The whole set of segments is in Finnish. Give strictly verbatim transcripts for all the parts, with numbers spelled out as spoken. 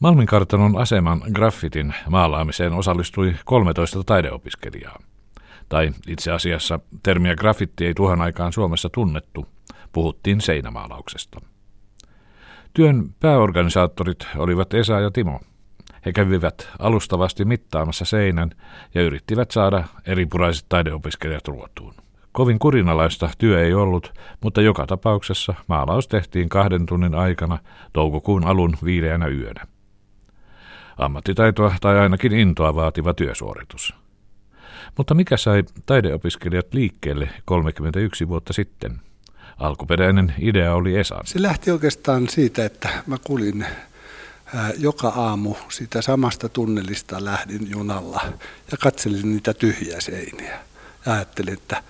Malminkartanon aseman graffitin maalaamiseen osallistui kolmetoista taideopiskelijaa. Tai itse asiassa termiä graffitti ei tuohon aikaan Suomessa tunnettu, puhuttiin seinämaalauksesta. Työn pääorganisaattorit olivat Esa ja Timo. He kävivät alustavasti mittaamassa seinän ja yrittivät saada eripuraiset taideopiskelijat ruotuun. Kovin kurinalaista työ ei ollut, mutta joka tapauksessa maalaus tehtiin kahden tunnin aikana toukokuun alun viileänä yönä. Ammattitaitoa tai ainakin intoa vaativa työsuoritus. Mutta mikä sai taideopiskelijat liikkeelle kolmekymmentäyksi vuotta sitten? Alkuperäinen idea oli Esan. Se lähti oikeastaan siitä, että mä kuljin ää, joka aamu siitä samasta tunnelista lähdin junalla ja katselin niitä tyhjiä seiniä. Ja ajattelin, että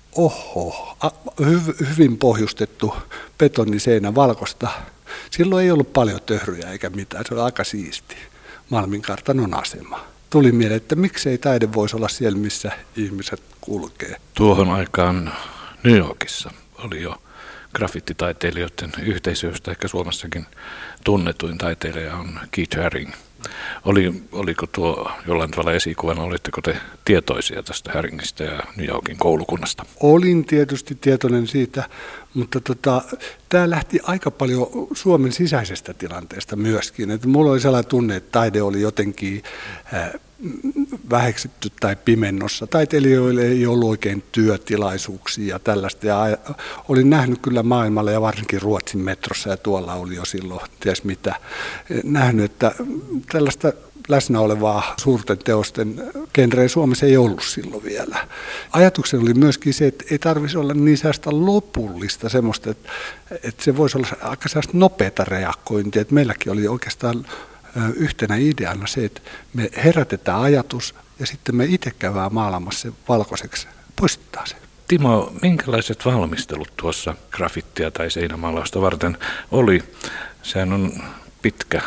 oho, a, hy, hyvin pohjustettu betoniseinä valkosta. Silloin ei ollut paljon töhryjä eikä mitään, se oli aika siisti. Malminkartanon asema. Tuli mieleen, että miksei taide voisi olla siellä, missä ihmiset kulkee. Tuohon aikaan New Yorkissa oli jo graffititaiteilijoiden yhteisö, josta ehkä Suomessakin tunnetuin taiteilija on Keith Haring. Oli, oliko tuo jollain tavalla esikuvana, olitteko te tietoisia tästä Haringista ja New Yorkin koulukunnasta? Olin tietysti tietoinen siitä, mutta tota, tämä lähti aika paljon Suomen sisäisestä tilanteesta myöskin. Et mulla oli sellainen tunne, että taide oli jotenkin äh, väheksytty tai pimennossa. Taiteilijoille ei ollut oikein työtilaisuuksia ja tällaista. Ja olin nähnyt kyllä maailmalla ja varsinkin Ruotsin metrossa ja tuolla oli jo silloin ties mitä. Nähnyt, että tällaista läsnä olevaa suurten teosten genreä Suomessa ei ollut silloin vielä. Ajatuksena oli myöskin se, että ei tarvitsisi olla niin sellaista lopullista semmoista, että, että se voisi olla aika sellaista nopeata reagointia. Että meilläkin oli oikeastaan yhtenä ideana se, että me herätetään ajatus ja sitten me itse käydään maalaamassa se valkoiseksi, poistetaan se. Timo, minkälaiset valmistelut tuossa graffittia tai seinämaalausta varten oli? Sehän on pitkä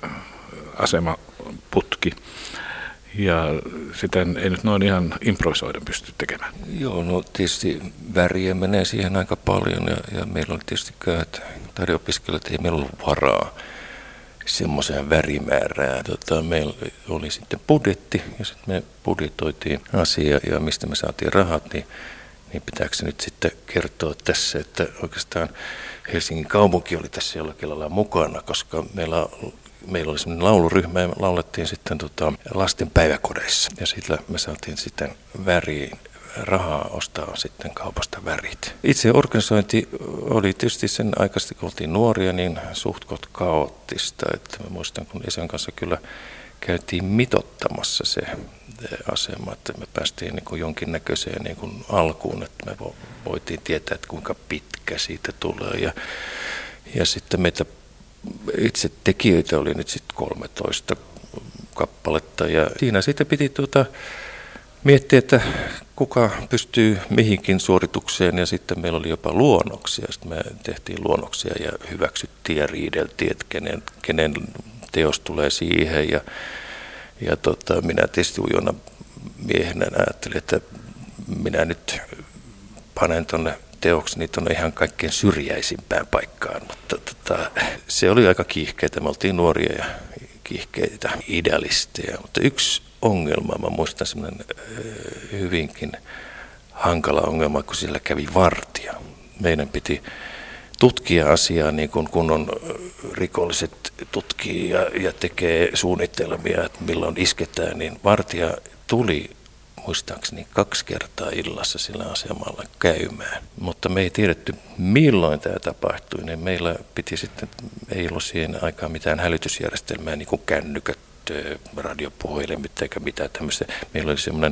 asemaputki ja sitä ei nyt noin ihan improvisoiden pysty tekemään. Joo, no tietysti väriä menee siihen aika paljon ja, ja meillä on tietysti että taideopiskelijat ei meillä ollut varaa semmoiseen värimäärään. Tota, meillä oli sitten budjetti ja sitten me budjetoitiin asia ja mistä me saatiin rahat, niin, niin pitääkö se nyt sitten kertoa tässä, että oikeastaan Helsingin kaupunki oli tässä jollakin lailla mukana, koska meillä Meillä oli semmoinen lauluryhmä ja laulettiin sitten tota lasten päiväkodeissa ja sillä me saatiin sitten väriin rahaa ostaa sitten kaupasta värit. Itse organisointi oli tietysti sen aikaisesti, kun oltiin nuoria, niin suhtkot kaoottista. Että mä muistan, kun isän kanssa kyllä käytiin mitottamassa se asema, että me päästiin niin kuin jonkinnäköiseen niin kuin alkuun, että me voitiin tietää, että kuinka pitkä siitä tulee. Ja, ja sitten meitä itse tekijöitä oli nyt sitten kolmetoista kappaletta ja siinä sitten piti tuota miettiä, että kuka pystyy mihinkin suoritukseen ja sitten meillä oli jopa luonnoksia. Sitten me tehtiin luonnoksia ja hyväksyttiin ja riideltiin, että kenen, kenen teos tulee siihen ja, ja tota, minä tietysti ujona miehenä ajattelin, että minä nyt panen tuonne teokseni tuonne ihan kaikkein syrjäisimpään paikkaan, mutta tota, se oli aika kiihkeitä. Me oltiin nuoria ja kiihkeitä idealisteja, mutta yksi ongelma, mä muistan semmoinen hyvinkin hankala ongelma, kun siellä kävi vartija. Meidän piti tutkia asiaa niin kuin kunnon rikolliset tutkii ja, ja tekee suunnitelmia, että milloin isketään, niin vartija tuli muistaakseni kaksi kertaa illassa sillä asemalla käymään. Mutta me ei tiedetty, milloin tämä tapahtui, niin meillä piti sitten, ei ollut siihen aikaan mitään hälytysjärjestelmää, niin kuin kännykät, radiopuhelimet eikä mitään tämmöistä. Meillä oli semmoinen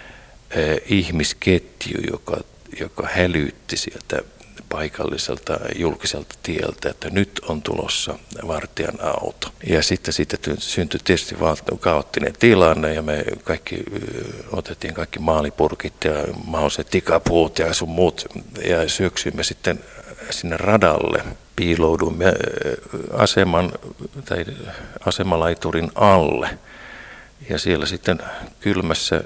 eh, ihmisketju, joka, joka hälytti sieltä paikalliselta julkiselta tieltä, että nyt on tulossa vartijan auto. Ja sitten siitä syntyi tietysti vaan kaoottinen tilanne ja me kaikki otettiin kaikki maalipurkit ja mahdolliset tikapuut ja sun muut ja syöksyimme sitten sinne radalle. Piilouduimme aseman tai asemalaiturin alle ja siellä sitten kylmässä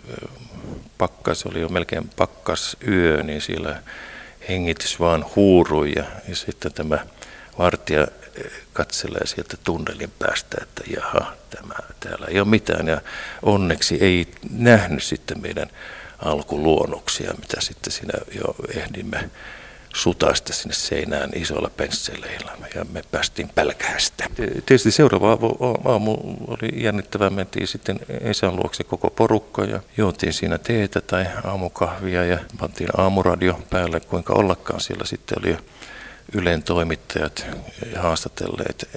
pakkas, oli jo melkein pakkas yö, niin siellä hengitys vaan huurui ja, ja sitten tämä vartija katselee sieltä tunnelin päästä, että jaha, tämä, täällä ei ole mitään. Ja onneksi ei nähnyt sitten meidän alkuluonnoksia, mitä sitten siinä jo ehdimme sutaista sinne seinään isoilla pensseleillä ja me päästiin pälkähästä. Tietysti seuraava aamu oli jännittävää, mentiin sitten Esan luokse koko porukka ja juotiin siinä teetä tai aamukahvia ja pantiin aamuradio päälle, kuinka ollakaan siellä sitten oli Ylen toimittajat haastatelleet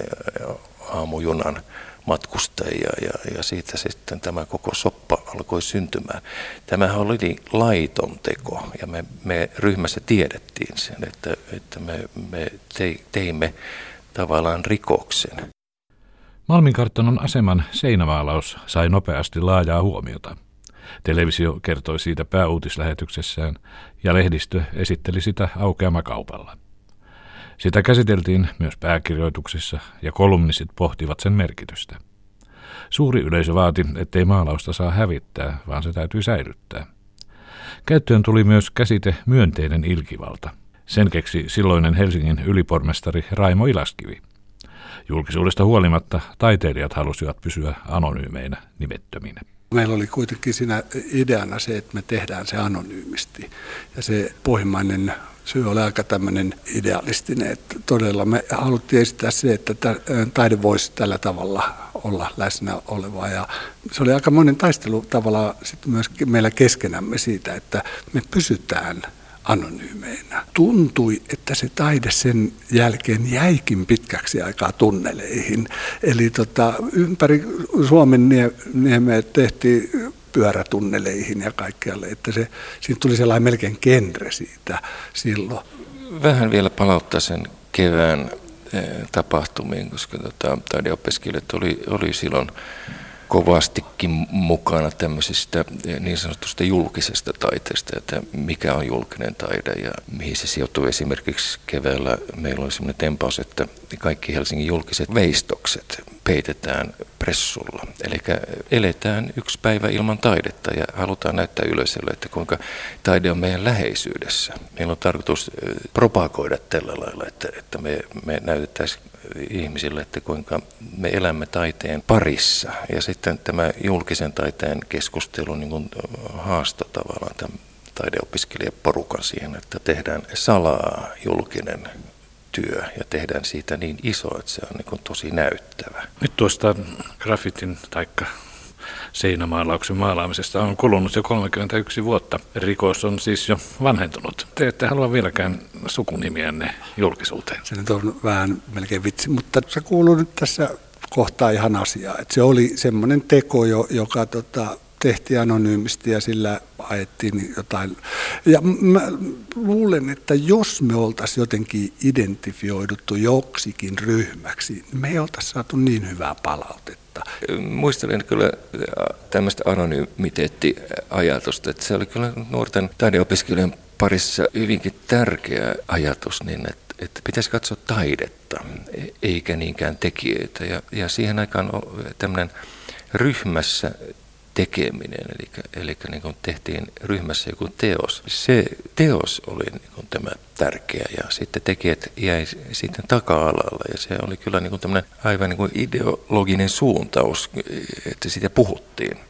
aamujunan matkustajia ja, ja siitä sitten tämä koko soppa alkoi syntymään. Tämähän oli laiton teko ja me, me ryhmässä tiedettiin sen, että, että me, me te, teimme tavallaan rikoksen. Malminkartanon aseman seinämaalaus sai nopeasti laajaa huomiota. Televisio kertoi siitä pääuutislähetyksessään ja lehdistö esitteli sitä aukeamakaupalla. Sitä käsiteltiin myös pääkirjoituksissa ja kolumnistit pohtivat sen merkitystä. Suuri yleisö vaati, ettei maalausta saa hävittää, vaan se täytyy säilyttää. Käyttöön tuli myös käsite myönteinen ilkivalta. Sen keksi silloinen Helsingin ylipormestari Raimo Ilaskivi. Julkisuudesta huolimatta taiteilijat halusivat pysyä anonyymeinä, nimettöminä. Meillä oli kuitenkin siinä ideana se, että me tehdään se anonyymisti. Ja se pohjimmainen syy oli aika tämmöinen idealistinen, että todella me haluttiin esittää se, että taide voisi tällä tavalla olla läsnä olevaa. Ja se oli aika monen taistelu tavallaan sitten myös meillä keskenämme siitä, että me pysytään anonyymeinä. Tuntui, että se taide sen jälkeen jäikin pitkäksi aikaa tunneleihin. Eli tota, ympäri Suomen niemeä tehtiin pyörätunneleihin ja kaikkialle, että se, siitä tuli sellainen melkein genre siitä silloin. Vähän vielä palauttaa sen kevään tapahtumiin, koska tota, taideopiskelijat oli, oli silloin kovastikin mukana tämmöisistä niin sanotusta julkisesta taiteesta, että mikä on julkinen taide ja mihin se sijoittuu. Esimerkiksi keväällä meillä oli semmoinen tempaus, että kaikki Helsingin julkiset veistokset peitetään pressulla. Eli eletään yksi päivä ilman taidetta ja halutaan näyttää yleisölle, että kuinka taide on meidän läheisyydessä. Meillä on tarkoitus propagoida tällä lailla, että, että me, me näytettäisiin ihmisille, että kuinka me elämme taiteen parissa. Ja sitten tämä julkisen taiteen keskustelu niin kuin haastoi tavallaan tämän taideopiskelijaporukan siihen, että tehdään salaa julkinen työ ja tehdään siitä niin iso, että se on niin kuin tosi näyttävä. Nyt tuosta graffitin taikka seinämaalauksen maalaamisesta on kulunut jo kolmekymmentäyksi vuotta. Rikos on siis jo vanhentunut. Te ette halua vieläkään sukunimiänne julkisuuteen. Se nyt on vähän melkein vitsi, mutta se kuuluu nyt tässä kohtaa ihan asiaa. Että se oli semmoinen teko, joka tota, tehtiin anonyymisti ja sillä ajettiin jotain. Ja mä luulen, että jos me oltaisiin jotenkin identifioiduttu joksikin ryhmäksi, niin me ei oltaisi saatu niin hyvää palautetta. Muistelen kyllä tämmöistä anonymiteettiajatusta, että se oli kyllä nuorten taideopiskelijan parissa hyvinkin tärkeä ajatus, niin että, että pitäisi katsoa taidetta eikä niinkään tekijöitä. Ja, ja siihen aikaan tämmöinen ryhmässä tekeminen, eli, eli niin kuin tehtiin ryhmässä joku teos. Se teos oli niin kuin tämä tärkeä ja sitten tekijät jäi sitten taka-alalla ja se oli kyllä niin kuin tämmöinen aivan niin kuin ideologinen suuntaus, että siitä puhuttiin.